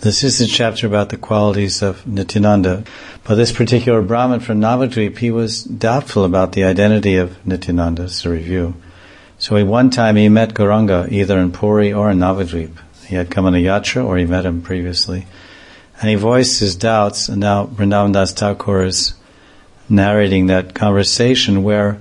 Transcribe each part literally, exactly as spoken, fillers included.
This is a chapter about the qualities of Nityananda. But this particular Brahmin from Navadvip, he was doubtful about the identity of Nityananda. It's a review. So he, one time he met Gauranga, either in Puri or in Navadvip. He had come on a yatra, or he met him previously. And he voiced his doubts, and now Vrindavan Das Thakur is narrating that conversation where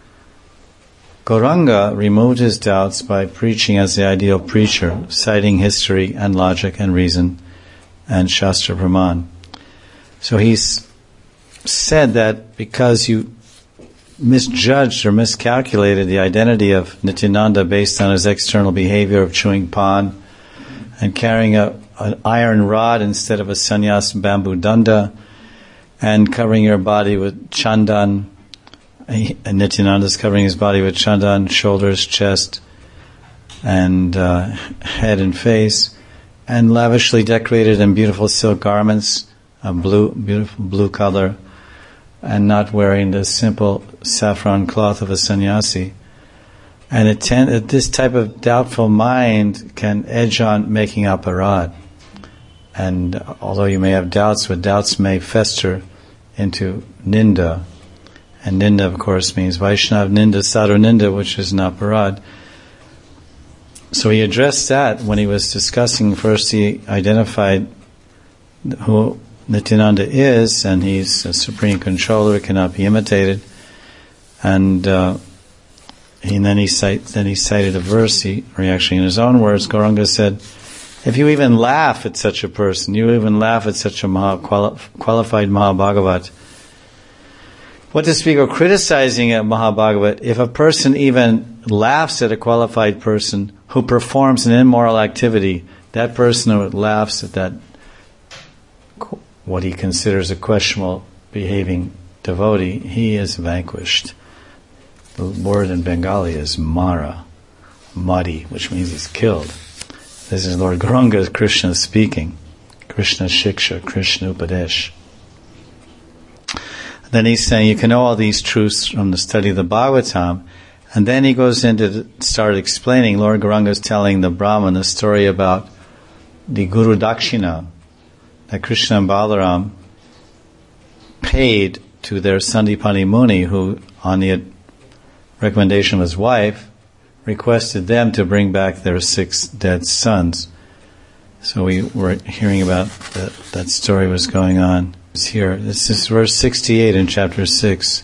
Gauranga removed his doubts by preaching as the ideal preacher, citing history and logic and reason and Shastra Praman. So he's said that because you misjudged or miscalculated the identity of Nityananda based on his external behavior of chewing pan and carrying a, an iron rod instead of a sannyas bamboo danda and covering your body with chandan. And Nityananda is covering his body with chandan, shoulders, chest, and uh, head and face, and lavishly decorated in beautiful silk garments, a blue, beautiful blue color, and not wearing the simple saffron cloth of a sannyasi. And it ten- this type of doubtful mind can edge on making aparad. And although you may have doubts, but doubts may fester into ninda. And ninda, of course, means Vaishnav ninda, sadhu ninda, which is an aparad. So he addressed that when he was discussing. First, he identified who Nityananda is, and he's a supreme controller, cannot be imitated. And, uh, he, and then he cite, then he cited a verse. He, or actually, in his own words, Gauranga said, "If you even laugh at such a person, you even laugh at such a Maha, quali- qualified Mahabhagavat. What to speak of criticizing a Mahabhagavat, if a person even laughs at a qualified person who performs an immoral activity, that person who laughs at that, what he considers a questionable behaving devotee, he is vanquished." The word in Bengali is Mara, muddy, which means he's killed. This is Lord Gauranga, Krishna speaking. Krishna Shiksha, Krishna Upadesh. Then he's saying you can know all these truths from the study of the Bhagavatam. And then he goes into start explaining. Lord Gauranga is telling the Brahman the story about the Guru Dakshina that Krishna and Balaram paid to their Sandipani Muni, who, on the recommendation of his wife, requested them to bring back their six dead sons. So we were hearing about that, that story was going on. It's here. This is verse sixty-eight in chapter six.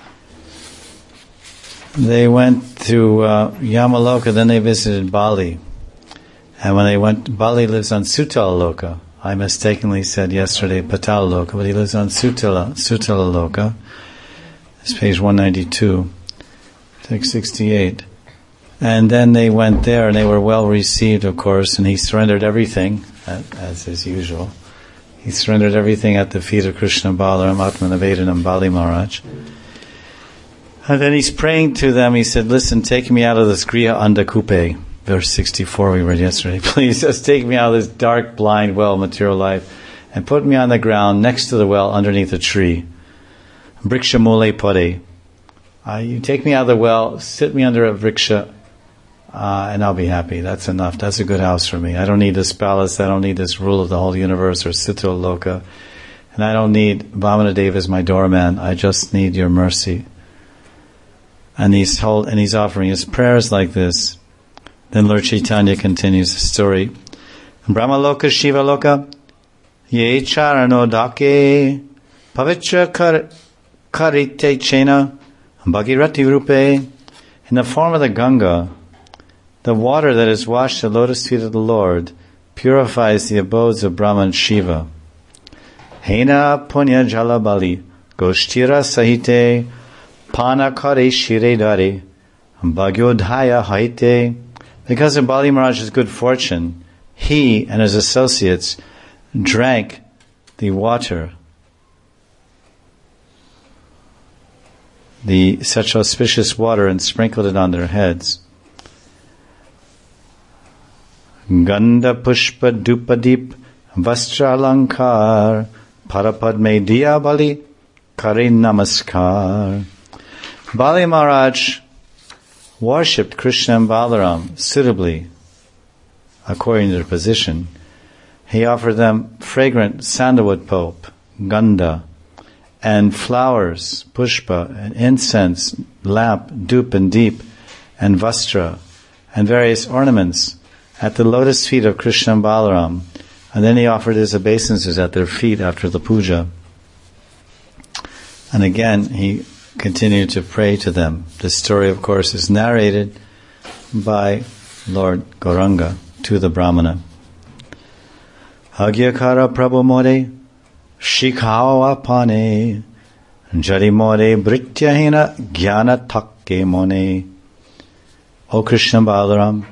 They went to uh, Yamaloka, then they visited Bali. And when they went, Bali lives on Sutala-loka. I mistakenly said yesterday Patala-loka, but he lives on Sutala, Sutala-loka. It's page one ninety-two, six sixty-eight. And then they went there, and they were well received, of course, and he surrendered everything, as is usual. He surrendered everything at the feet of Krishna Balaram, Atmanavedanam Bali Maharaj. And then he's praying to them. He said, "Listen, take me out of this Griha Andakupe." Verse sixty-four we read yesterday. "Please just take me out of this dark, blind well of material life and put me on the ground next to the well underneath a tree. Vriksha mule pade. Uh, you take me out of the well, sit me under a vriksha, Uh, and I'll be happy. That's enough. That's a good house for me. I don't need this palace. I don't need this rule of the whole universe or Sutala Loka. And I don't need Vamanadeva as my doorman. I just need your mercy." And he's hold, and he's offering his prayers like this. Then Lord Chaitanya continues the story. "Brahma Loka Shiva Loka Ye Charano Dake Pavitra Karite Chena Bhagirati Rupe." In the form of the Ganga, the water that has washed the lotus feet of the Lord purifies the abodes of Brahma and Shiva. Hena punya jala bali goshtira sahite pana kare shire dare bhagyodhaya haite. Because of Bali Maharaj's good fortune, he and his associates drank the water, the such auspicious water, and sprinkled it on their heads. Ganda pushpa dupadip vastra alankar parapadme diya bali kare namaskar. Bali Maharaj worshipped Krishna and Balaram suitably according to their position. He offered them fragrant sandalwood pulp, ganda, and flowers, pushpa, and incense, lamp, dup and deep, and vastra, and various ornaments at the lotus feet of Krishna and Balaram. And then he offered his obeisances at their feet after the puja. And again, he continued to pray to them. This story, of course, is narrated by Lord Gauranga to the Brahmana. Agyakara Prabhu More, Shikhao Apane, Jari More, Brityahina, Jnana Takke Mone. O Krishna Balaram,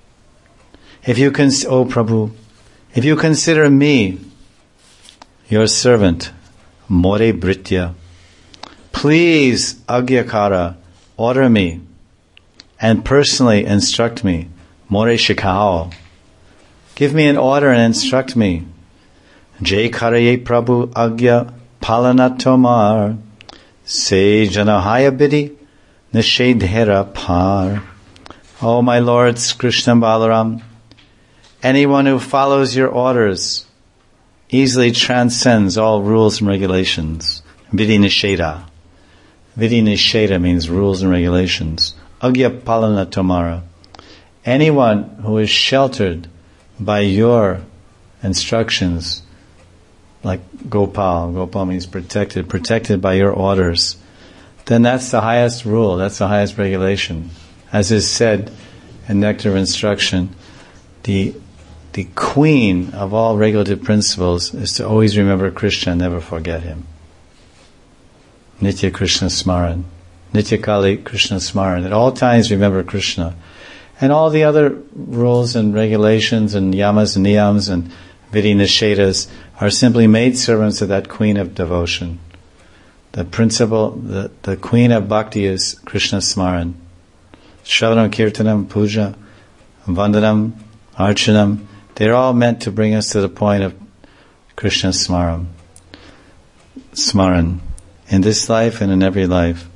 if you cons- O Prabhu, if you consider me, your servant, More Britya, please, Agyakara, order me and personally instruct me, More Shikhao. Give me an order and instruct me. Jai Karaye Prabhu Agya Palana Tomar, Se Janahaya Bidi, Nishedhera Par. O my Lords, Krishna and Balaram, anyone who follows your orders easily transcends all rules and regulations. Vidi Nisheda. Vidi Nisheda means rules and regulations. Agya Palana Tomara. Anyone who is sheltered by your instructions, like Gopal, Gopal means protected, protected by your orders, then that's the highest rule, that's the highest regulation. As is said in Nectar of Instruction, the the queen of all regulative principles is to always remember Krishna and never forget him. Nitya Krishna Smaran. Nitya Kali Krishna Smaran. At all times remember Krishna. And all the other rules and regulations and yamas and niyams and vidi nishedas are simply maidservants of that queen of devotion. The principle, the, the queen of bhakti is Krishna Smaran. Shravanam, Kirtanam, Puja, Vandanam, Archanam, they're all meant to bring us to the point of Krishna Smaran. Smaran. In this life and in every life.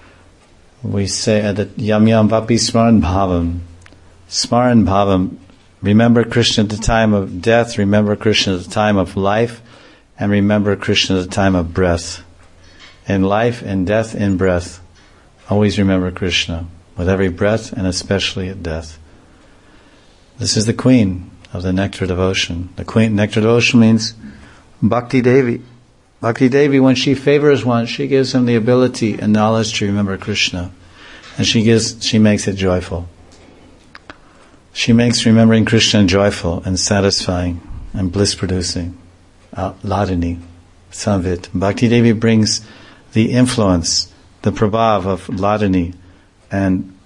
We say that Yam Yam Vapi Smaran Bhavam. Smaran Bhavam. Remember Krishna at the time of death, remember Krishna at the time of life, and remember Krishna at the time of breath. In life, in death, in breath. Always remember Krishna. With every breath and especially at death. This is the queen of the nectar devotion. The queen nectar devotion means Bhakti Devi. Bhakti Devi, when she favors one, she gives him the ability and knowledge to remember Krishna. And she gives, she makes it joyful. She makes remembering Krishna joyful and satisfying and bliss-producing. Uh, Ladini, Samvit. Bhakti Devi brings the influence, the prabhav of Ladini, and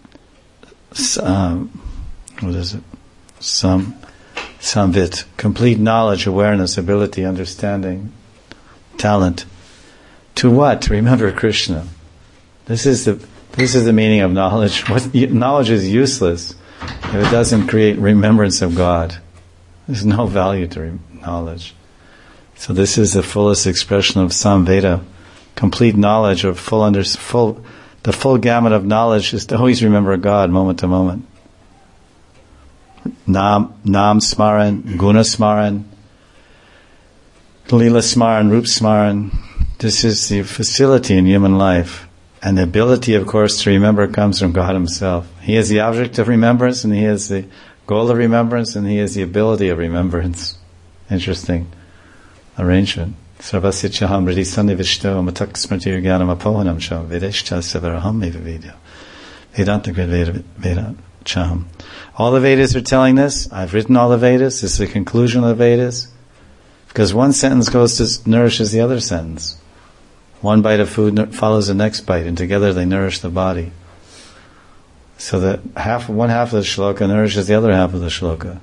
um, what is it? Sam, samvit, complete knowledge, awareness, ability, understanding, talent. To what? To remember Krishna. This is the this is the meaning of knowledge. What, knowledge is useless if it doesn't create remembrance of God. There's no value to re- knowledge. So this is the fullest expression of Samveda, complete knowledge of full under full. The full gamut of knowledge is to always remember God moment to moment. Nam, Nam Smaran, Guna Smaran, Lila Smaran, Rup Smaran. This is the facility in human life. And the ability, of course, to remember comes from God Himself. He is the object of remembrance, and He is the goal of remembrance, and He is the ability of remembrance. Interesting arrangement. Sarvasya chaham ridi sannivishto matak smrtir jnanam apohanam cha vedeshcha savaraham eva vedya. Vedanta grid veda veda chaham. All the Vedas are telling this. I've written all the Vedas. This is the conclusion of the Vedas. Because one sentence goes to nourishes the other sentence. One bite of food follows the next bite, and together they nourish the body. So that half, one half of the shloka nourishes the other half of the shloka.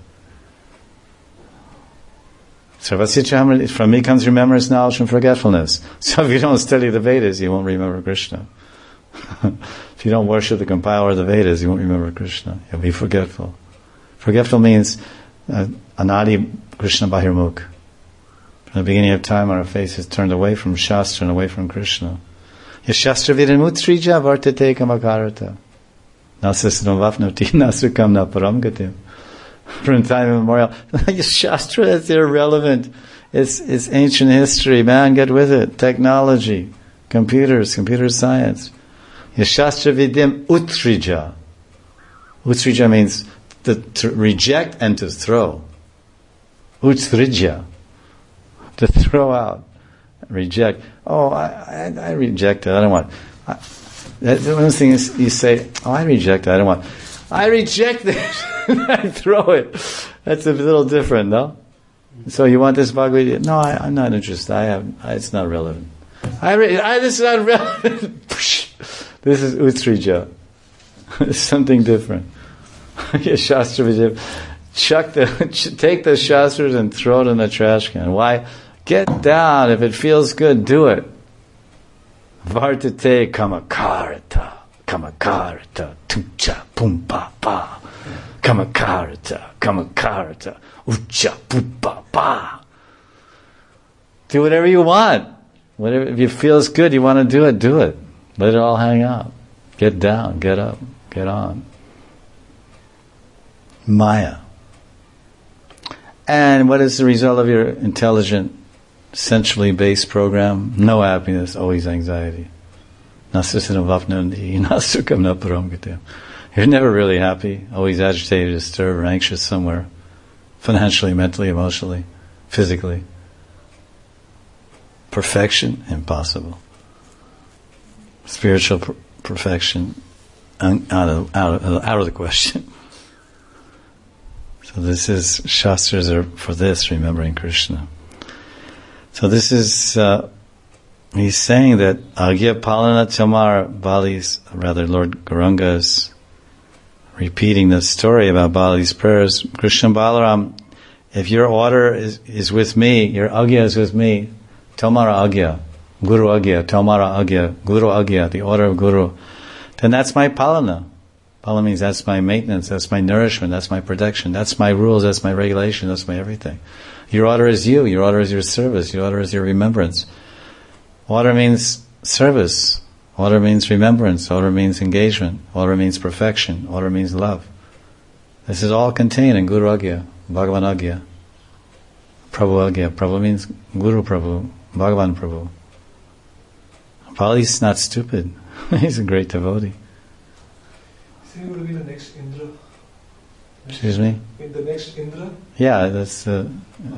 From me comes remembrance, knowledge, and forgetfulness. So if you don't study the Vedas, you won't remember Krishna. If you don't worship the compiler of the Vedas, you won't remember Krishna. You'll be forgetful. Forgetful means uh, anadi Krishna bahirmukh. From the beginning of time, our face is turned away from Shastra and away from Krishna. Yashastra vidamutrija vartate kamakarata. Nasasram vafnoti nasukam na param gatim. from time immemorial. Shastra is irrelevant. It's, it's ancient history. Man, get with it. Technology, computers, computer science. Shastra vidyam utrija. Utrija means to, to reject and to throw. Utrija. To throw out. Reject. Oh, I, I, I reject it. I don't want. I, that, the one thing is you say, oh, I reject it. I don't want. I reject it. I throw it. That's a little different, no? So you want this Bhagavad Gita? No, I, I'm not interested. I have. I, it's not relevant. I, re, I this is not relevant. This is Utrija. It's something different. Shastra Vijay. Chuck the, take the shastras and throw it in the trash can. Why? Get down. If it feels good, do it. Vartate kamakarata. Kamakarata. Tucha pumpa pa. Kamakarata. Kamakarata. Ucha pumpa pa. Do whatever you want. Whatever, if it feels good, you want to do it, do it. Let it all hang out. Get down, get up, get on. Maya. And what is the result of your intelligent, sensually based program? No happiness, always anxiety. You're never really happy, always agitated, disturbed, or anxious somewhere. Financially, mentally, emotionally, physically. Perfection, impossible. Spiritual per- perfection, un- out of, out of, out of the question. So this is, Shastras are for this, remembering Krishna. So this is, uh, he's saying that Agya Palana Tamar, Bali's, rather Lord Gauranga is repeating the story about Bali's prayers. Krishna Balaram, if your order is, is with me, your Agya is with me, Tamara Agya, Guru Agya, Tamara Agya, Guru Agya, the order of Guru, then that's my Palana. Palana means that's my maintenance, that's my nourishment, that's my protection, that's my rules, that's my regulation, that's my everything. Your order is you, your order is your service, your order is your remembrance. Order means service, order means remembrance, order means engagement, order means perfection, order means love. This is all contained in Guru Agya, Bhagavan Agya, Prabhu Agya. Prabhu means Guru Prabhu, Bhagavan Prabhu. Bali's not stupid. He's a great devotee. Is he going to be the next Indra? Next Excuse me? In the next Indra? Yeah, that's uh,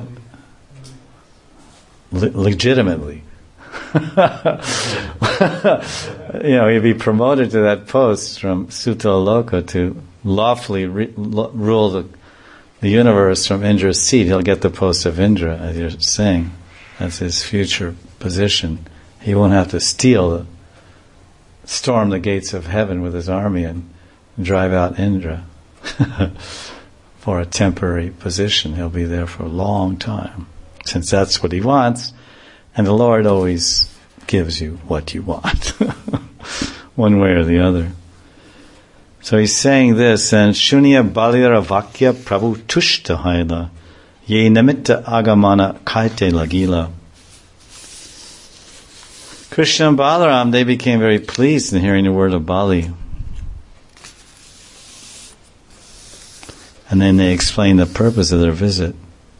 le- legitimately. You know, he'd be promoted to that post from Sutala Loka to lawfully re- lo- rule the, the universe from Indra's seat. He'll get the post of Indra, as you're saying. That's his future position. He won't have to steal, the, storm the gates of heaven with his army and drive out Indra for a temporary position. He'll be there for a long time, since that's what he wants, and the Lord always gives you what you want, one way or the other. So he's saying this, and Shunya Balira Vakya Prabhu Tushta Haila Ye Namitta Agamana Kaite Lagila. Krishna and Balaram, they became very pleased in hearing the word of Bali. And then they explained the purpose of their visit.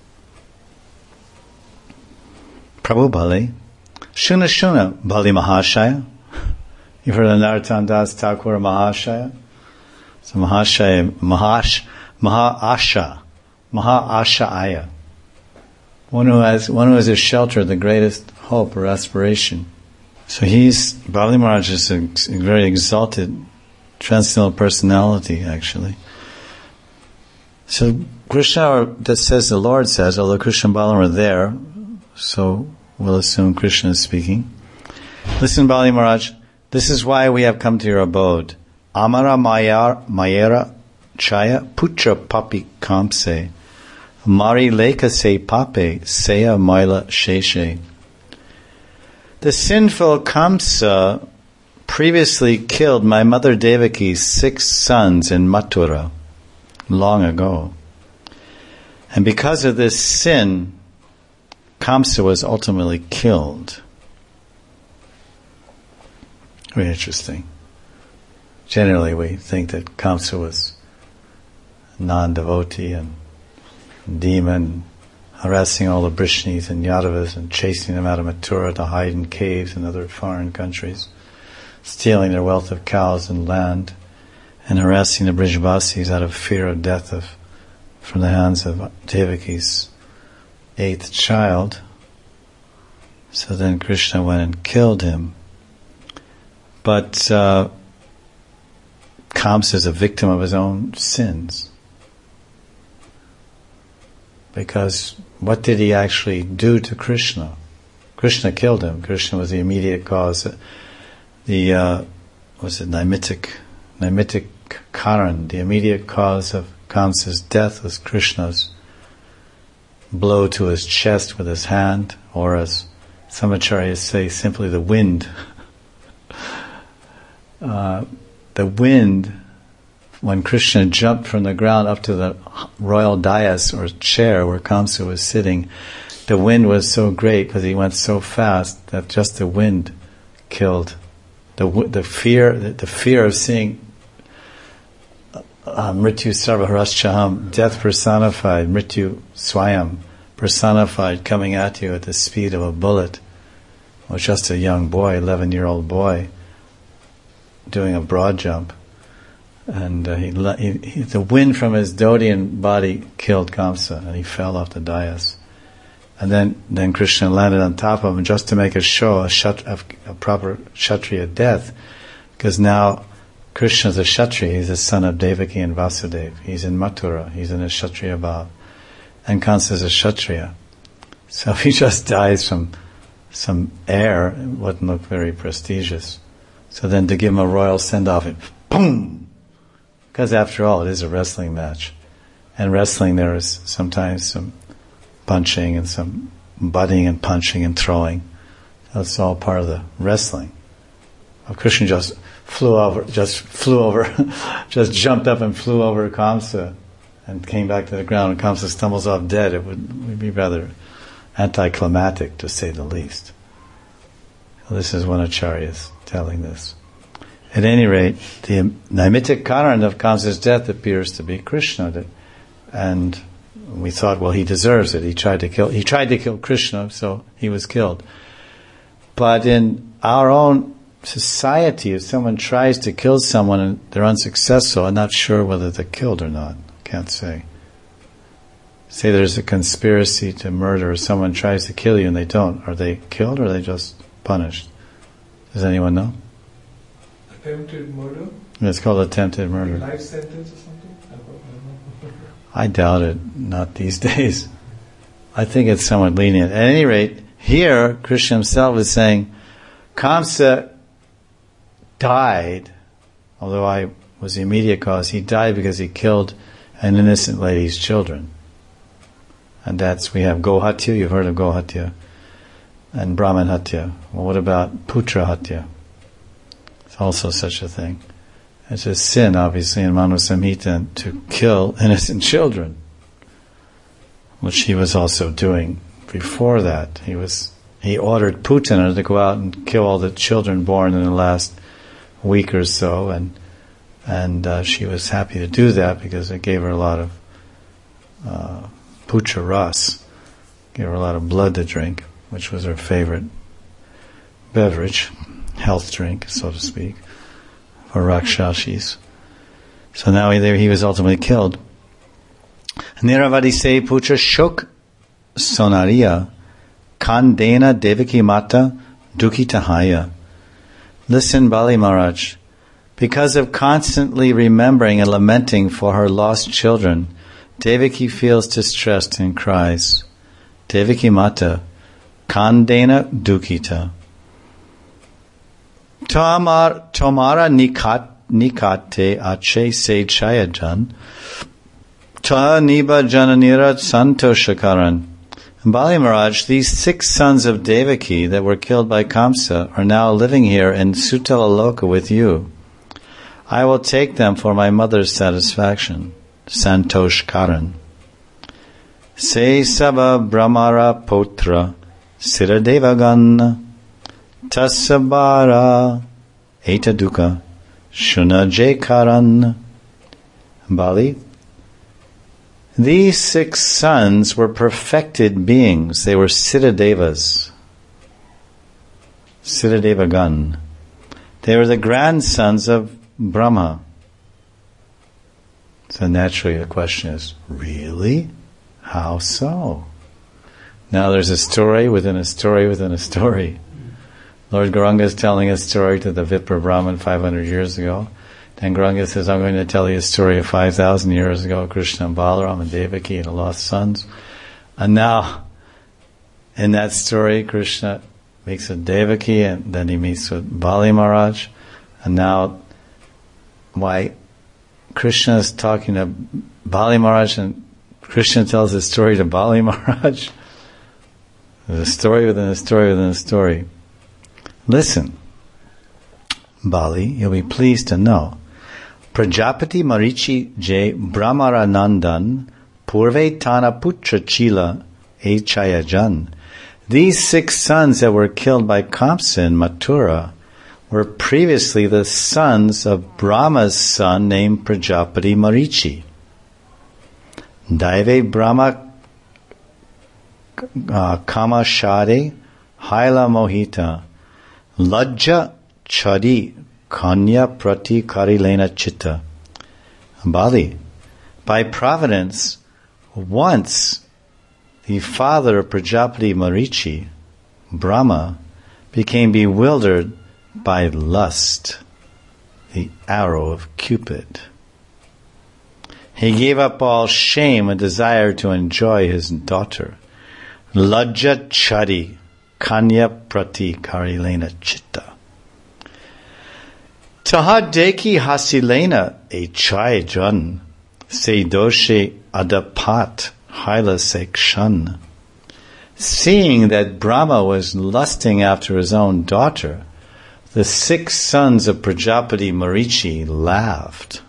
Prabhu Bali, Shuna Shuna, Bali Mahashaya. You've heard of Narottam Das Thakur Mahashaya? So Mahashaya, Mahash, Mahaasha, Mahaashaya. One who has, one who has a shelter, the greatest hope or aspiration. So he's, Bali Maharaj is a, a very exalted, transcendental personality, actually. So Krishna, that says the Lord says, although Krishna and Balaram are there, so we'll assume Krishna is speaking. Listen, Bali Maharaj, this is why we have come to your abode. Amara Mayar, Mayera Chaya Putra Papi Kamse Mari Leka Se Pape Seya Maila Sheshe. The sinful Kamsa previously killed my mother Devaki's six sons in Mathura long ago. And because of this sin, Kamsa was ultimately killed. Very interesting. Generally we think that Kamsa was non-devotee and demon, harassing all the Brishnis and Yadavas and chasing them out of Mathura to hide in caves and other foreign countries, stealing their wealth of cows and land, and harassing the Brijavasis out of fear of death of from the hands of Devaki's eighth child. So then Krishna went and killed him. But uh, Kamsa is a victim of his own sins. Because what did he actually do to Krishna? Krishna killed him. Krishna was the immediate cause. The, uh, was it Naimitic? Naimitic Karan, the immediate cause of Kamsa's death was Krishna's blow to his chest with his hand, or as some acharyas say, simply the wind. uh, the wind, when Krishna jumped from the ground up to the royal dais or chair where Kamsa was sitting, the wind was so great because he went so fast that just the wind killed. The the fear, the, the fear of seeing uh, Mrityu Sarvaharashchaham, death personified, Mrityu Swayam personified, coming at you at the speed of a bullet, was just a young boy, eleven-year-old boy, doing a broad jump. And uh, he, he, he, the wind from his Dodian body killed Kamsa, and he fell off the dais. And then, then Krishna landed on top of him just to make a show, a, shat, a, a proper Kshatriya death, because now Krishna's a Kshatriya. He's the son of Devaki and Vasudeva. He's in Mathura. He's in a Kshatriya bhav, and Kamsa's a Kshatriya. So if he just dies from some air, it wouldn't look very prestigious. So then to give him a royal send-off, it boom. Because after all, it is a wrestling match. And wrestling, there is sometimes some punching and some butting and punching and throwing. That's all part of the wrestling. Well, Krishna just flew over, just flew over, just jumped up and flew over Kamsa and came back to the ground, and Kamsa stumbles off dead. It would, would be rather anticlimactic, to say the least. Well, this is one acharya is telling this. At any rate, the Naimitic Karan of Kamsa's death appears to be Krishna, that, and we thought, well, he deserves it. He tried to kill. He tried to kill Krishna, so he was killed. But in our own society, if someone tries to kill someone and they're unsuccessful, I'm not sure whether they're killed or not. Can't say. Say there's a conspiracy to murder, or someone tries to kill you and they don't. Are they killed or are they just punished? Does anyone know? Attempted murder? It's called attempted murder. Life sentence or something? I don't know. I doubt it. Not these days. I think it's somewhat lenient. At any rate, here, Krishna himself is saying, Kamsa died, although I was the immediate cause, he died because he killed an innocent lady's children. And that's, we have Gohatya, you've heard of Gohatya, and Brahman Hatya. Well, what about Putra Hatya? It's also such a thing. It's a sin, obviously, in Manu Samhita to kill innocent children, which he was also doing before that. He was he ordered Putana to go out and kill all the children born in the last week or so, and and uh, she was happy to do that because it gave her a lot of uh, putra ras, gave her a lot of blood to drink, which was her favorite beverage, health drink, so to speak, for Rakshashis. So now he, he was ultimately killed. Niravadi se putra shok sonariya kandena devaki mata dukitahaya. Listen, Bali Maharaj, because of constantly remembering and lamenting for her lost children, Devaki feels distressed and cries. Devaki mata kandena dukita. Tomar tomara nikat nikate ache se chayajan ta niba jananira santoshakaran. Bali Maharaj, these six sons of Devaki that were killed by Kamsa are now living here in Sutala Loka with you. I will take them for my mother's satisfaction. Santosh Karan. Se Saba Brahmara Potra Siradevagan Tasabara Etaduka Shuna Jekaran. Bali, These six sons were perfected beings. They were Siddha-devas. Siddha-devagan. They were the grandsons of Brahma. So naturally the question is, really? How so? Now there's a story within a story within a story. Lord Gauranga is telling a story to the Vipra Brahmin five hundred years ago. Then Gauranga says, I'm going to tell you a story of five thousand years ago, Krishna and Balaram and Devaki and the lost sons. And now, in that story, Krishna meets with Devaki and then he meets with Bali Maharaj. And now, why Krishna is talking to Bali Maharaj and Krishna tells a story to Bali Maharaj. There's a story within a story within a story. Listen, Bali, you'll be pleased to know. Prajapati Marichi Je Brahmaranandan Purve Tana Putra Chila Echayajan. These six sons that were killed by Kamsa in Mathura were previously the sons of Brahma's son named Prajapati Marichi. Daive Brahma uh, Kama Shade Haila Mohita Lajja Chadi Kanya Prati Karilena Chitta. Bali, by providence, once the father of Prajapati Marichi, Brahma, became bewildered by lust, the arrow of Cupid. He gave up all shame and desire to enjoy his daughter. Lajja Chadi Kanya Prati Karilena Chitta. Tahadeki Hasilena a chai jan, se doshe adapat haila sekshan. Seeing that Brahma was lusting after his own daughter, the six sons of Prajapati Marichi laughed.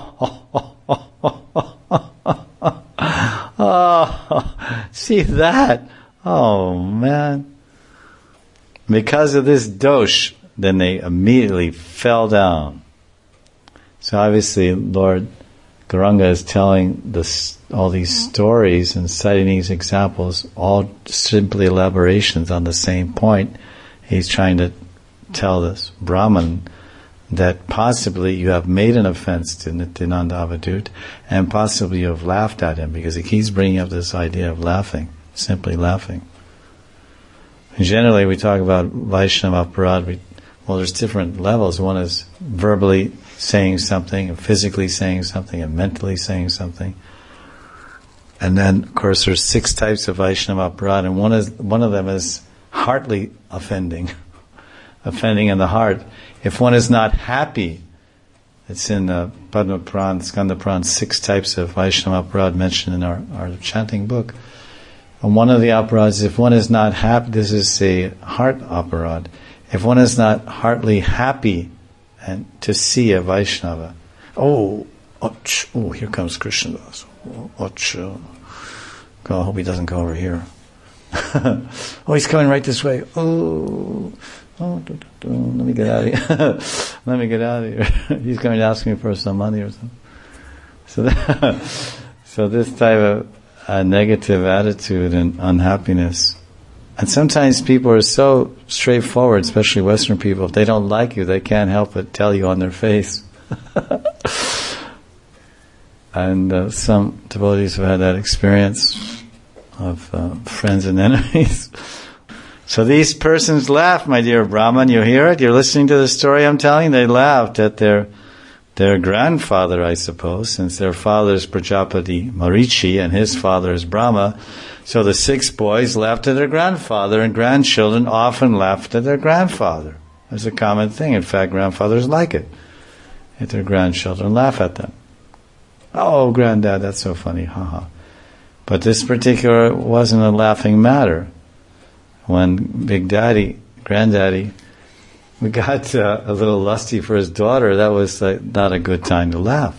Oh, see that? Oh, man. Because of this dosh, then they immediately fell down. So obviously, Lord Gauranga is telling this, all these stories and citing these examples, all simply elaborations on the same point. He's trying to tell this Brahman that possibly you have made an offense to Nityananda Avadut, and possibly you have laughed at him, because he keeps bringing up this idea of laughing, simply laughing. And generally, we talk about Vaishnava Aparad. We, well, there's different levels. One is verbally saying something, and physically saying something, and mentally saying something. And then, of course, there's six types of Vaishnava Aparad, and one is one of them is heartly offending, offending in the heart. If one is not happy, it's in uh, Padma Puran, Skanda Puran, six types of Vaishnava Aparad mentioned in our, our chanting book. And one of the aparads, if one is not happy, this is a heart aparad. If one is not heartily happy and to see a Vaishnava, oh, och, oh, here comes Krishnadas. Och, oh, God, I hope he doesn't go over here. Oh, he's coming right this way. Oh, oh, do, do, do. Let me get out of here. Let me get out of here. He's going to ask me for some money or something. So, that, so this type of a negative attitude and unhappiness. And sometimes people are so straightforward, especially Western people, if they don't like you, they can't help but tell you on their face. And uh, some devotees have had that experience of uh, friends and enemies. So these persons laughed, my dear Brahman, you hear it? You're listening to the story I'm telling? They laughed at their Their grandfather, I suppose, since their father is Prajapati Marichi and his father is Brahma. So the six boys laughed at their grandfather, and grandchildren often laughed at their grandfather. It's a common thing. In fact, grandfathers like it, if their grandchildren laugh at them. Oh, granddad, that's so funny, haha. But this particular wasn't a laughing matter. When Big Daddy, Granddaddy, we got uh, a little lusty for his daughter, that was uh, not a good time to laugh.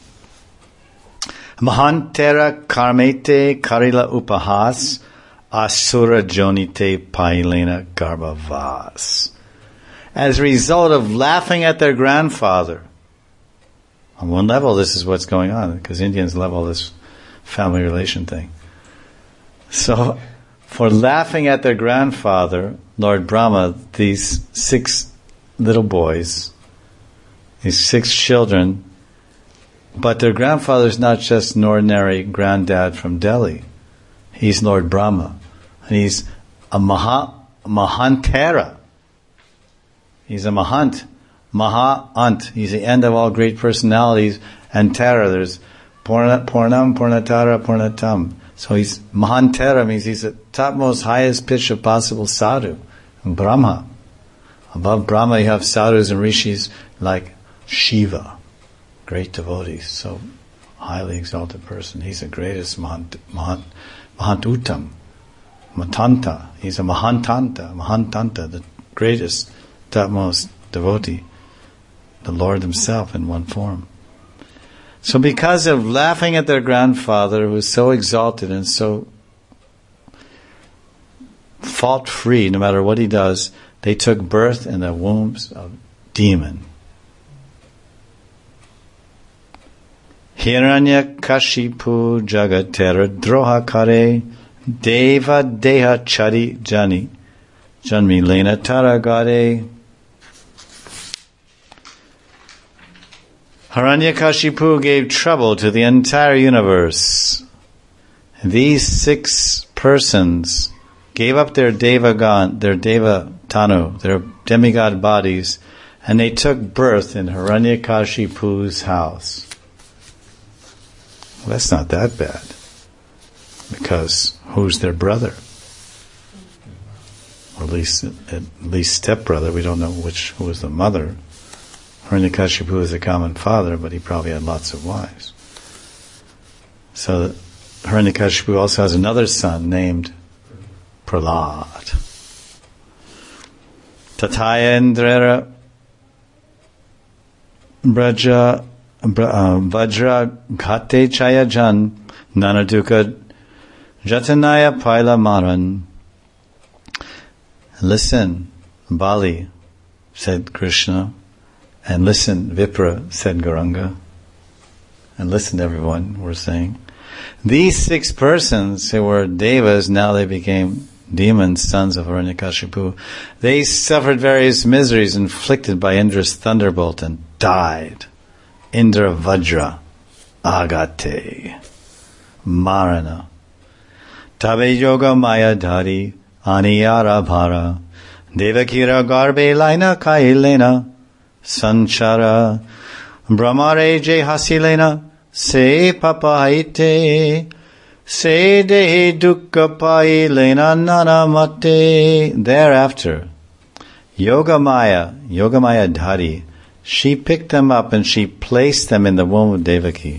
Mahantera karmete karila upahas asura jonite pailena garbhavas. As a result of laughing at their grandfather, on one level this is what's going on, because Indians love all this family relation thing. So, for laughing at their grandfather, Lord Brahma, these six little boys, these six children, but their grandfather's not just an ordinary granddad from Delhi. He's Lord Brahma. And he's a Maha, Mahantera. He's a Mahant. Maha-ant. He's the end of all great personalities. And Tara, there's Purna, Purnam, Purnatara, Purnatam. So he's Mahantera, means he's the topmost, highest pitch of possible sadhu. Brahma. Above Brahma you have sadhus and rishis like Shiva. Great devotees. So highly exalted person. He's the greatest Mahant, Mahant, Mahantutam. Matanta. He's a Mahantanta. Mahantanta, the greatest, topmost devotee. The Lord himself in one form. So because of laughing at their grandfather, who was so exalted and so fault-free, no matter what he does, they took birth in the wombs of demon. Hiranyakashipu jagatera droha kare deva deha chari jani janmi lena taragare. Hiranyakashipu gave trouble to the entire universe. These six persons gave up their devagan, their deva tanu, their demigod bodies, and they took birth in Hiranyakashipu's house. Well, that's not that bad, because who's their brother? Or at least, at least stepbrother. We don't know which who was the mother. Hiranyakashipu is a common father, but he probably had lots of wives. So Hiranyakashipu also has another son named Prahlad. Tataya Indrera Braja Vajra Ghate Chayajan Nanaduka Jatanaya Paila Maran. Listen, Bali, said Krishna. And listen, Vipra, said Gauranga. And listen, everyone, we're saying. These six persons who were devas, now they became demons, sons of Hiranyakashipu. They suffered various miseries inflicted by Indra's thunderbolt and died. Indra Vajra, Agate, Marana, Tabe Yoga Maya Dhari, Aniyara Bhara, Devakira Garbe Laina Kailena, Sanchara, Brahmare Je Hasilena, Se Papaite, Se Dehi Dukkha Pailena Nanamate. Thereafter, Yoga Maya, Yoga Maya Dhari, she picked them up and she placed them in the womb of Devaki.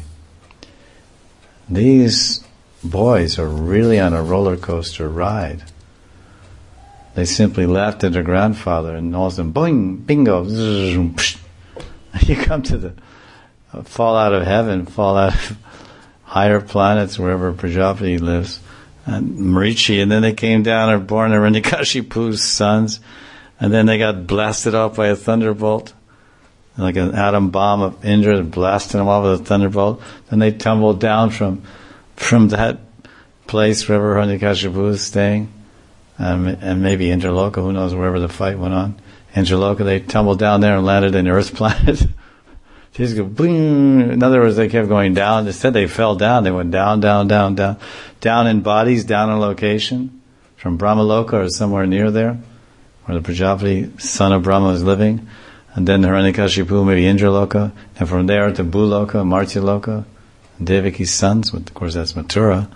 These boys are really on a roller coaster ride. They simply laughed at their grandfather and all of a sudden, boing, bingo, zzz, psh. You come to the uh, fall out of heaven, fall out of higher planets, wherever Prajapati lives, and Marichi, and then they came down and were born Hiranyakashipu's sons, and then they got blasted off by a thunderbolt, like an atom bomb of Indra blasting them off with a thunderbolt. Then they tumbled down from from that place wherever Hiranyakashipu was staying. Um, and maybe Indraloka, who knows, wherever the fight went on. Indraloka, they tumbled down there and landed in Earth planet. They just go, boom. In other words, they kept going down. Instead, they fell down. They went down, down, down, down. Down in bodies, down in location. From Brahmaloka or somewhere near there, where the Prajapati, son of Brahma, was living. And then Hiranyakashipu, maybe Indraloka. And from there to Bhuloka, Martyaloka. Devaki's sons, of course that's Mathura.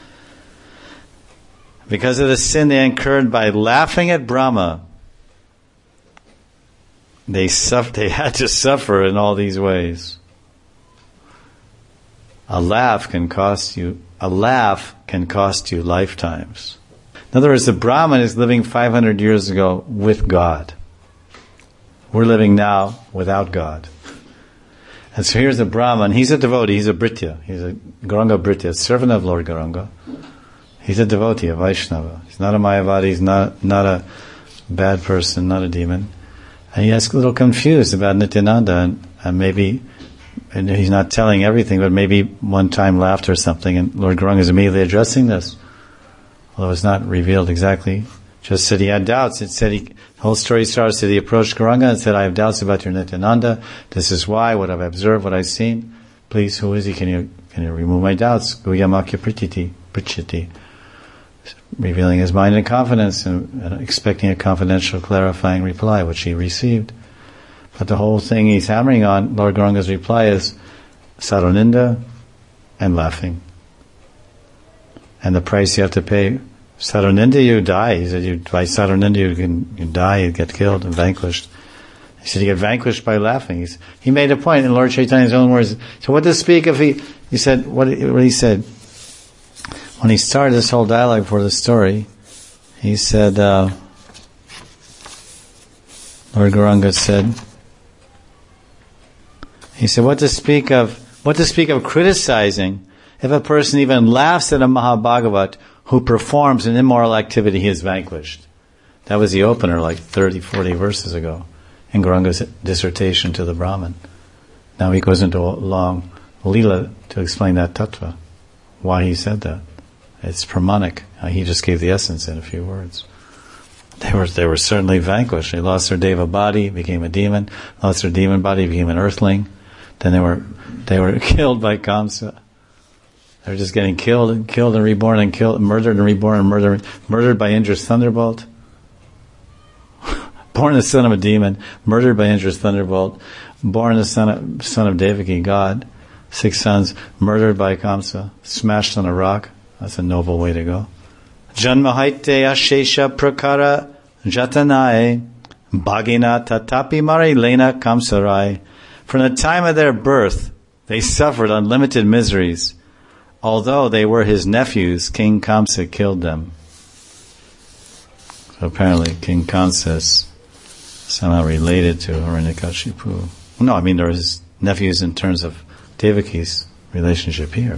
Because of the sin they incurred by laughing at Brahma, they suffered, they had to suffer in all these ways. A laugh can cost you, a laugh can cost you lifetimes. In other words, the Brahman is living five hundred years ago with God. We're living now without God. And so here's a Brahman, he's a devotee, he's a Bhritya, he's a Gauranga Bhritya, servant of Lord Gauranga. He's a devotee, a Vaishnava. He's not a Mayavadi, he's not, not a bad person, not a demon. And he gets a little confused about Nityananda, and, and maybe and he's not telling everything, but maybe one time laughed or something, and Lord Gauranga is immediately addressing this. Although it's not revealed exactly, just said he had doubts. It said he, the whole story starts, said he approached Gauranga and said, I have doubts about your Nityananda. This is why, what I've observed, what I've seen. Please, who is he? Can you can you remove my doubts? Guyamakya prititi, prichiti. Revealing his mind in confidence and, and expecting a confidential, clarifying reply, which he received. But the whole thing he's hammering on, Lord Gauranga's reply is Sadhuninda and laughing. And the price you have to pay, Sadhuninda, you die. He said, you, by Sadhuninda you can you die, you get killed and vanquished. He said, you get vanquished by laughing. He's, he made a point in Lord Chaitanya's own words. So what to speak of he, he said, what, what he said, when he started this whole dialogue for the story, he said, uh, Lord Gauranga said, he said, what to speak of, what to speak of criticizing if a person even laughs at a Mahabhagavat who performs an immoral activity he is vanquished. That was the opener like thirty, forty verses ago in Gauranga's dissertation to the Brahmin. Now he goes into a long lila to explain that tattva, why he said that. It's pramanic. He just gave the essence in a few words. They were they were certainly vanquished. They lost their deva body, became a demon. Lost their demon body, became an earthling. Then they were they were killed by Kamsa. They were just getting killed and killed and reborn and killed, murdered and reborn and murdered, murdered by Indra's thunderbolt. Born the son of a demon, murdered by Indra's thunderbolt. Born the son of son of Devaki, God. Six sons, murdered by Kamsa, smashed on a rock. That's a noble way to go. Janmahaite ashesha prakara jatanae bhagina tatapi mare lena kamsarai. From the time of their birth, they suffered unlimited miseries. Although they were his nephews, King Kamsa killed them. So apparently King Kamsa is somehow related to Hiranyakashipu. No, I mean they're his nephews in terms of Devaki's relationship here.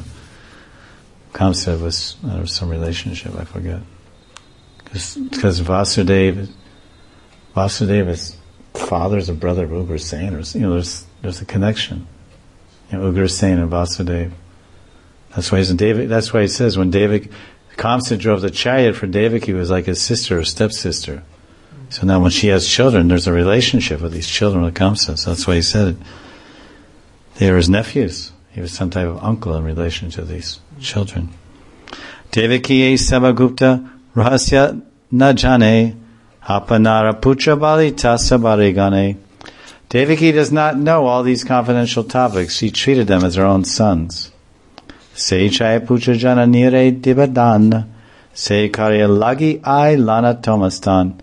Kamsa was, there was some relationship, I forget. Because Vasudeva, Vasudeva's father is a brother of Ugrasen, or you know, there's there's a connection. You know, Ugrasen and Vasudeva. That's why he's in Devaki, that's why he says when Devaki, Kamsa drove the chariot for Devaki, he was like his sister or stepsister. So now when she has children, there's a relationship with these children with Kamsa. So that's why he said it. They were his nephews. He was some type of uncle in relation to these children. Devaki Sabagupta Rahasya Najane Apanara Putra Bali Tasa Barigane. Devaki does not know all these confidential topics. She treated them as her own sons. Se Chaya Putra Jana Nire Dibadan Se Karya Lagi I Lana Tomastan.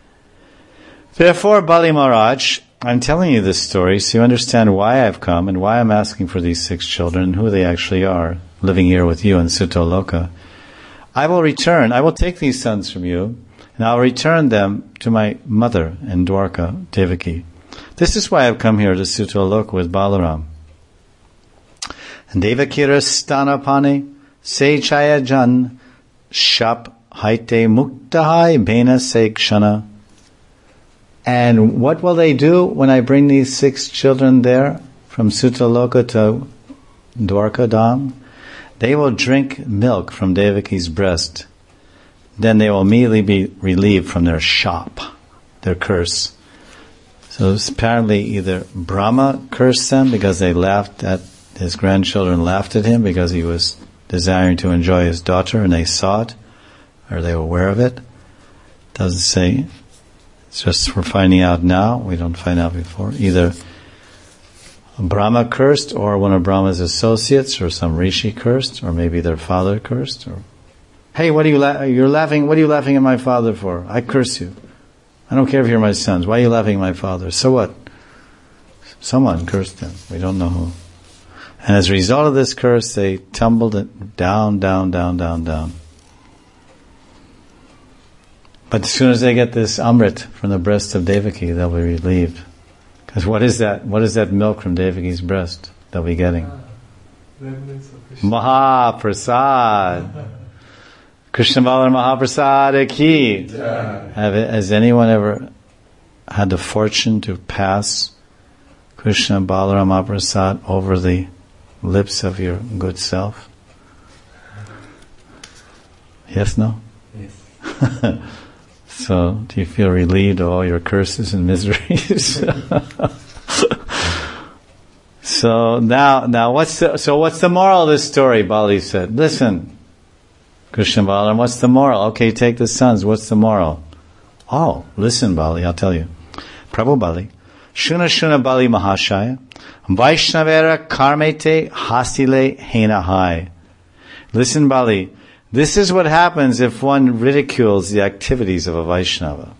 Therefore, Bali Maharaj, I'm telling you this story so you understand why I've come and why I'm asking for these six children and who they actually are, living here with you in Sutaloka. I will return, I will take these sons from you, and I'll return them to my mother in Dwarka, Devaki. This is why I've come here to Sutaloka with Balaram. And Devakira Stanapane, Se Chaya Jan, Shap Haite Muktahai Bena Se Kshana. And what will they do when I bring these six children there from Sutaloka to Dwarka Dham? They will drink milk from Devaki's breast. Then they will immediately be relieved from their shop, their curse. So apparently either Brahma cursed them because they laughed at, his grandchildren laughed at him because he was desiring to enjoy his daughter and they saw it, or they were aware of it. Doesn't say. It's just we're finding out now. We don't find out before. Either Brahma cursed, or one of Brahma's associates, or some rishi cursed, or maybe their father cursed. Or, hey, what are you la- you're laughing? What are you laughing at my father for? I curse you. I don't care if you're my sons. Why are you laughing at my father? So what? Someone cursed him. We don't know who. And as a result of this curse, they tumbled it down, down, down, down, down. But as soon as they get this Amrit from the breast of Devaki, they'll be relieved. Because what is that? What is that milk from Devaki's breast they'll be getting? Mahaprasad. Krishna Balar Mahaprasad ki. Have, has anyone ever had the fortune to pass Krishna Balaram Mahaprasad over the lips of your good self? Yes, no? Yes. So, do you feel relieved of all your curses and miseries? So now, now what's the, so what's the moral of this story? Bali said, listen, Krishna Balaram, what's the moral? Okay, take the sons, what's the moral? Oh, listen, Bali, I'll tell you. Prabhu Bali, Shuna Shuna Bali Mahashaya, Vaishnavera Karmete Hasile Hena Hai. Listen, Bali, this is what happens if one ridicules the activities of a Vaishnava.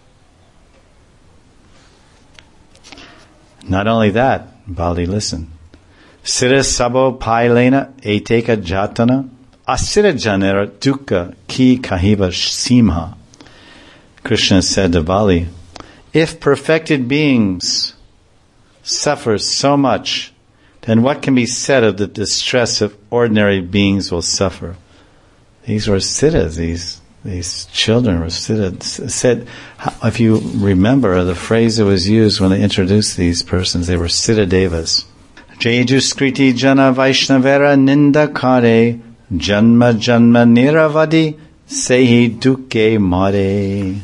Not only that, Bali, listen. Sira Sabo Pailena Eteka Jatana Asira Janera Dukkha Ki Kahiva Simha. Krishna said to Bali, if perfected beings suffer so much, then what can be said of the distress of ordinary beings will suffer? These were siddhas, these these children were siddhas. Said, if you remember the phrase that was used when they introduced these persons, they were siddha devas. Jeju skriti jana vaishnavera ninda kare janma janma niravadi sehi dukke mare.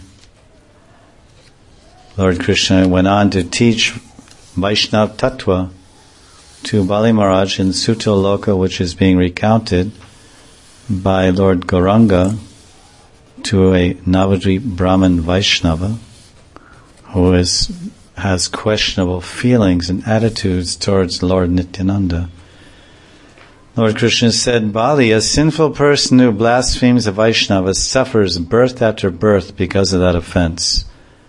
Lord Krishna went on to teach Vaishnav Tattva to Bali Maharaj in Sutta Loka, which is being recounted by Lord Gauranga to a Navadvip Brahmin Vaishnava who is, has questionable feelings and attitudes towards Lord Nityananda. Lord Krishna said, Bali, a sinful person who blasphemes a Vaishnava suffers birth after birth because of that offense.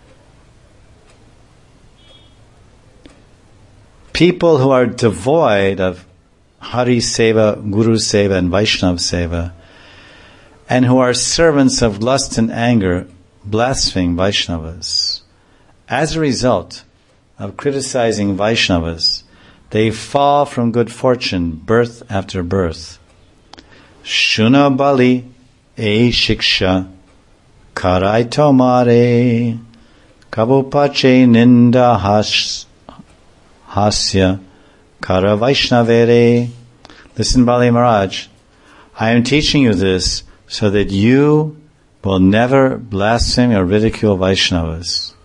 People who are devoid of Hari Seva, Guru Seva, and Vaishnav Seva, and who are servants of lust and anger, blaspheme Vaishnavas. As a result of criticizing Vaishnavas, they fall from good fortune birth after birth. Shuna Bali e shiksha karai tomare kabupache ninda has hasya kara Vaishnavere. Listen, Bali Maharaj, I am teaching you this so that you will never blaspheme or ridicule Vaishnavas.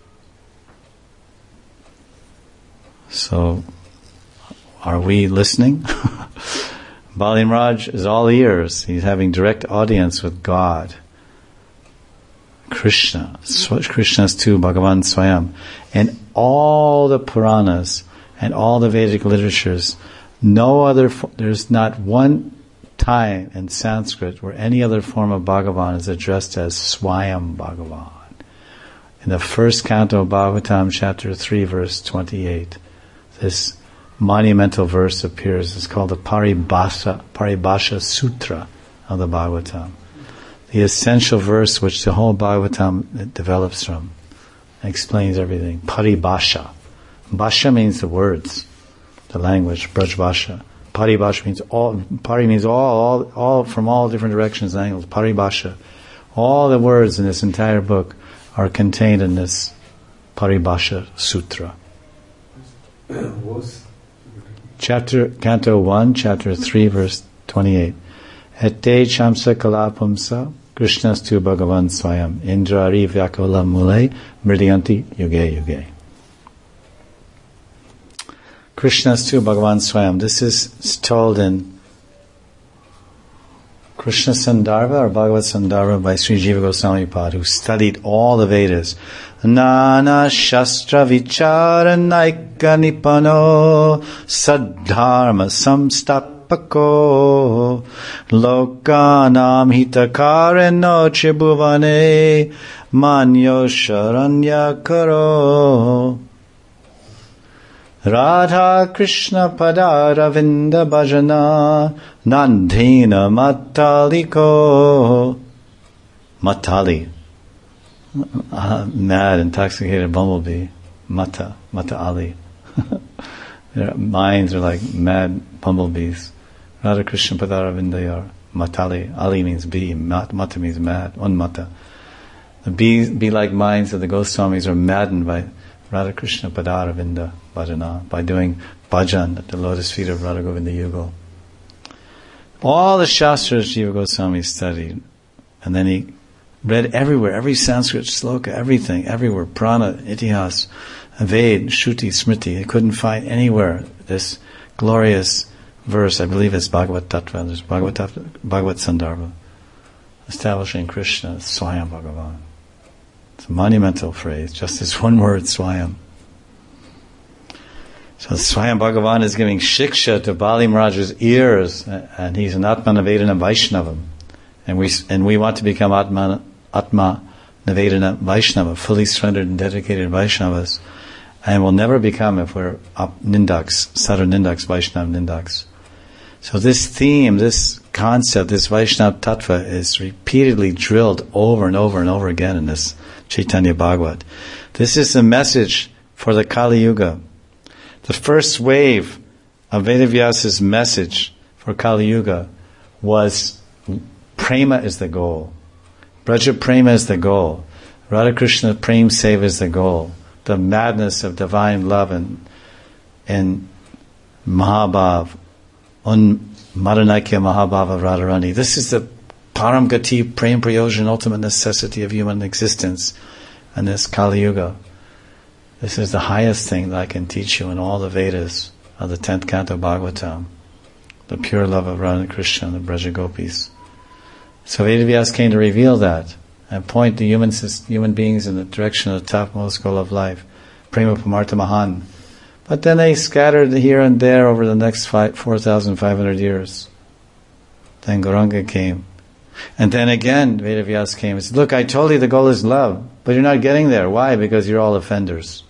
So, are we listening? Bali Maharaj is all ears. He's having direct audience with God. Krishna. Krishna's too, Bhagavan Swayam. And all the Puranas and all the Vedic literatures, no other, there's not one time in Sanskrit where any other form of Bhagavan is addressed as Swayam Bhagavan. In the first canto of Bhagavatam, chapter three, verse twenty-eight, this monumental verse appears. It's called the Paribhasha, Paribhasha Sutra of the Bhagavatam. The essential verse which the whole Bhagavatam develops from. It explains everything. Paribhasha. Bhasha means the words, the language, Braj Bhasha. Paribhasha means all, pari means all, all, all from all different directions and angles. Paribhasha. All the words in this entire book are contained in this Paribhasha Sutra. Chapter, Canto one, Chapter three, verse twenty-eight. Ete chamsa kalapamsa Krishnastu Bhagavan Swayam Indrari Vyakula Mule Mridyanti Yuge Yuge. Krishnastu Bhagavan Swayam. This is told in Krishna Sandarbha or Bhagavad Sandarbha by Sri Jiva Goswami Pad, who studied all the Vedas. Nana Shastra Vichara Naika Nipano Saddharma Samstapako Lokanam Hitakareno Chibhuvane Manyo Sharanya Karo Radha Krishna Padara Vinda Bhajana Nandina Mataliko. Matali. Uh, mad, intoxicated bumblebee. Mata. Mata Ali. Their minds are like mad bumblebees. Radha Krishna Padara Vindayar. Matali. Ali means bee. Mat, mata means mad. One mata. The bee, bee-like minds of the Goswamis are maddened by Radha Krishna Padaravinda Bhajana, by doing bhajan at the lotus feet of Radha Govinda Yugal. All the Shastras Jiva Goswami studied, and then he read everywhere, every Sanskrit sloka, everything, everywhere, Prana, Itihas, Ved, Shruti, Smriti. He couldn't find anywhere this glorious verse. I believe it's Bhagavad Tattva, there's Bhagavad, Tattva, Bhagavad Sandarbha, establishing Krishna as Swayam Bhagavan. It's a monumental phrase, just this one word, Swayam. So Swayam Bhagavan is giving shiksha to Bali Maharaj's ears, and he's an Atma Navedana Vaishnavam. And we and we want to become Atma, Atma Navedana Vaishnava, fully surrendered and dedicated Vaishnavas. And we'll never become if we're up Nindaks, Sadhu Nindaks, Vaishnav Nindaks. So this theme, this concept, this Vaishnav Tattva is repeatedly drilled over and over and over again in this Chaitanya Bhagavat. This is a message for the Kali Yuga. The first wave of Vedavyasa's message for Kali Yuga was Prema is the goal. Braja Prema is the goal. Radha Krishna Prem Seva is the goal. The madness of divine love and, and Mahabhav, Un Madanakya Mahabhava Radharani. This is the Param Gati Prem Prayojan, ultimate necessity of human existence in this Kali Yuga. This is the highest thing that I can teach you in all the Vedas of the tenth canto Bhagavatam. The pure love of Radha Krishna and the Braja Gopis. So Vedavyas came to reveal that and point the human, human beings in the direction of the topmost goal of life. Prema Pamartha Mahan. But then they scattered here and there over the next four thousand five hundred years. Then Gauranga came. And then again Vedavyas came and said, look, I told you the goal is love, but you're not getting there. Why? Because you're all offenders.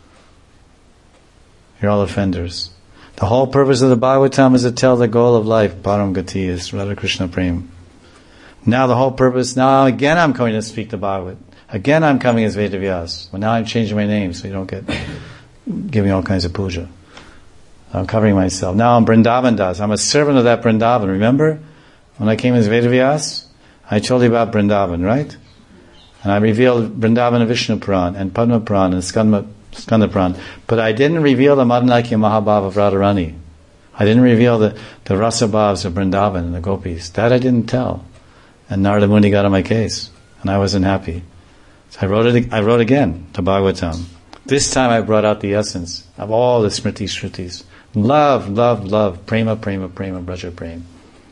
You're all offenders. The whole purpose of the Bhagavatam is to tell the goal of life. Param Gati is Radha Krishna Prem. Now the whole purpose, now again I'm coming to speak the Bhagavat. Again I'm coming as Vedavyas. Well, now I'm changing my name so you don't get giving all kinds of puja. I'm covering myself. Now I'm Vrindavan Das. I'm a servant of that Vrindavan. Remember? When I came as Vedavyas, I told you about Vrindavan, right? And I revealed Vrindavan and Vishnu Puran and Padma Puran and Skanda, Skanda Puran. But I didn't reveal the Madanakya Mahabhava of Radharani. I didn't reveal the, the Rasa Bhavas of Vrindavan and the Gopis. That I didn't tell. And Narada Muni got on my case. And I wasn't happy. So I wrote it. I wrote again, the Bhagavatam. This time I brought out the essence of all the Smriti Shrutis. Love, love, love. Prema, prema, prema, Braja Prem.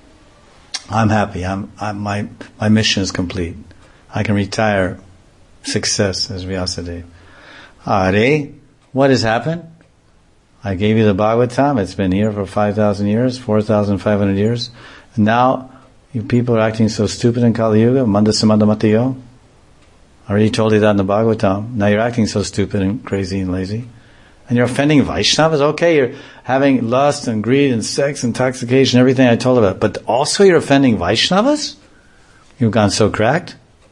I'm happy. I'm, I'm, my, my mission is complete. I can retire. Success, as Vyasadeva. Hare, what has happened? I gave you the Bhagavatam. It's been here for five thousand years, four thousand five hundred years. And now, you people are acting so stupid in Kali Yuga. Mandasamanda Matayo. I already told you that in the Bhagavatam. Now you're acting so stupid and crazy and lazy. And you're offending Vaishnavas. Okay, you're having lust and greed and sex, intoxication, everything I told about. But also you're offending Vaishnavas? You've gone so cracked?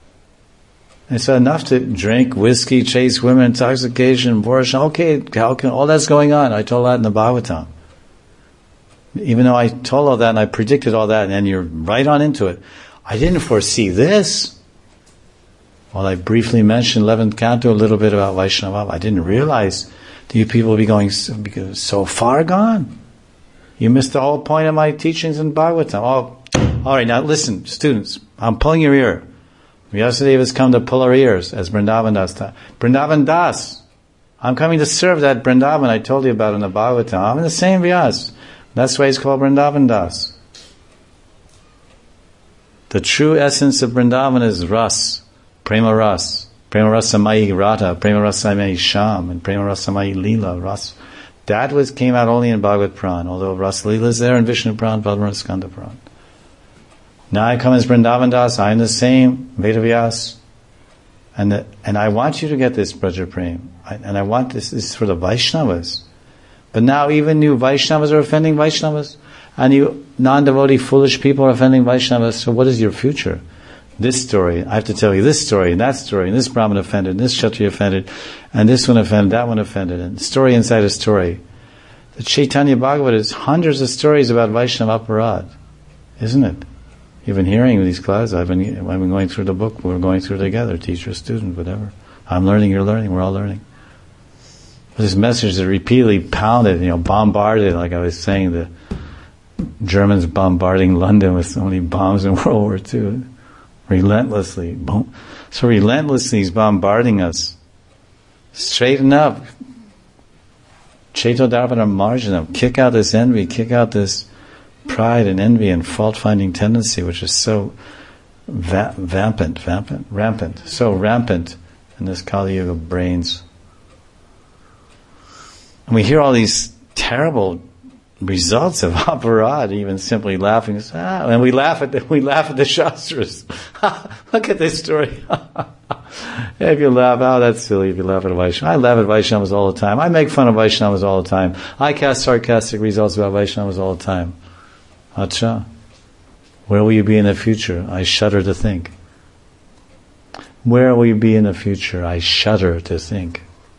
It's enough to drink whiskey, chase women, intoxication, abortion. Okay, how can, all that's going on. I told that in the Bhagavatam. Even though I told all that and I predicted all that, and then you're right on into it. I didn't foresee this. Well, I briefly mentioned eleventh canto, a little bit about Vaishnava. I didn't realize that you people would be going so, so far gone. You missed the whole point of my teachings in Bhagavatam. Oh, all right, now listen, students. I'm pulling your ear. Vyasadeva has come to pull our ears as Vrindavan Das. Vrindavan Das. I'm coming to serve that Vrindavan I told you about in the Bhagavatam. I'm in the same Vyas. That's why it's called Vrindavan Das. The true essence of Vrindavan is Ras, Prema Ras, Prema Rasamai Radha, Prema Rasamai Sham, and Prema Rasamai Leela, Ras. That was came out only in Bhagavad Puran, although Ras Leela is there in Vishnu Puran, Padma Skanda Puran. Now I come as Vrindavan Das, I am the same, Vedavyas, and the, and I want you to get this Braja Prem, I, and I want this, this is for the Vaishnavas. But now even you Vaishnavas are offending Vaishnavas, and you non-devotee foolish people are offending Vaishnavas, so what is your future? This story, I have to tell you this story, and that story, and this Brahmin offended, and this Kshatriya offended, and this one offended, that one offended, and story inside a story. The Chaitanya Bhagavat is hundreds of stories about Vaishnava aparad, isn't it? You've been hearing these classes, I've been, I've been going through the book, we're going through it together, teacher, student, whatever. I'm learning, you're learning, we're all learning. This message is repeatedly pounded, you know, bombarded, like I was saying, the Germans bombarding London with so many bombs in World War Two. Relentlessly. Boom. So relentlessly he's bombarding us. Straighten up. Cheto dharvana marjanam. Kick out this envy, kick out this pride and envy and fault-finding tendency, which is so va- vampant, vampant, rampant, so rampant in this Kali Yuga brains. And we hear all these terrible results of aparad, even simply laughing. Ah, and we laugh at the, we laugh at the Shastras. Look at this story. If you laugh, oh, that's silly if you laugh at a Vaishnava. I laugh at Vaishnavas all the time. I make fun of Vaishnavas all the time. I cast sarcastic results about Vaishnavas all the time. Acha, where will you be in the future? I shudder to think. Where will you be in the future? I shudder to think.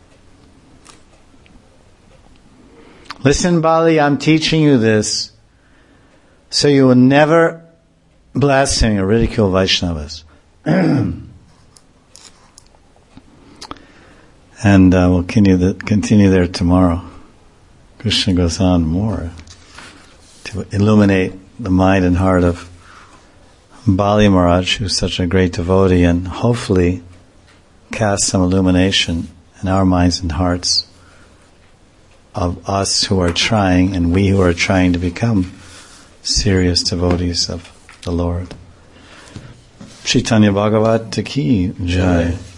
Listen, Bali, I'm teaching you this so you will never blaspheme or ridicule Vaishnavas. And uh, we'll continue, the, continue there tomorrow. Krishna goes on more to illuminate the mind and heart of Bali Maharaj, who's such a great devotee, and hopefully cast some illumination in our minds and hearts of us who are trying, and we who are trying to become serious devotees of the Lord. Chaitanya Bhagavat Ki Jai.